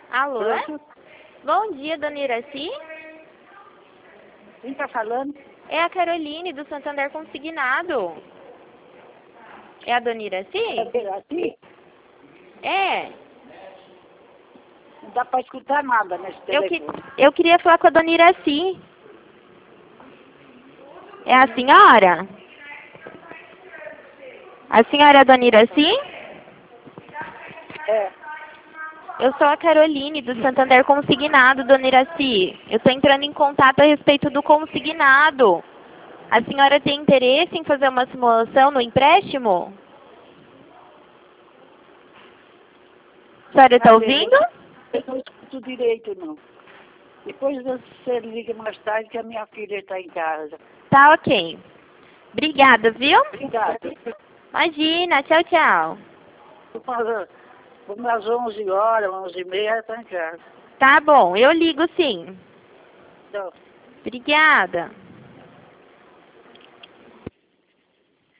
Alô? Pronto? Bom dia, dona Iraci. Quem tá falando? É a Caroline, do Santander Consignado. É a dona Iraci? É assim? É. Não dá pra escutar nada nesse telefone. Eu queria falar com a dona Iraci. É a senhora? A senhora é a dona Iraci? É. Eu sou a Caroline, do Santander Consignado, dona Iraci. Eu estou entrando em contato a respeito do consignado. A senhora tem interesse em fazer uma simulação no empréstimo? A senhora está ouvindo? Eu não escuto direito, não. Depois você liga mais tarde que a minha filha está em casa. Tá ok. Obrigada, viu? Obrigada. Imagina, tchau, tchau. Umas 11 horas, 11h30, está em casa. Tá bom, eu ligo sim. Então, Obrigada.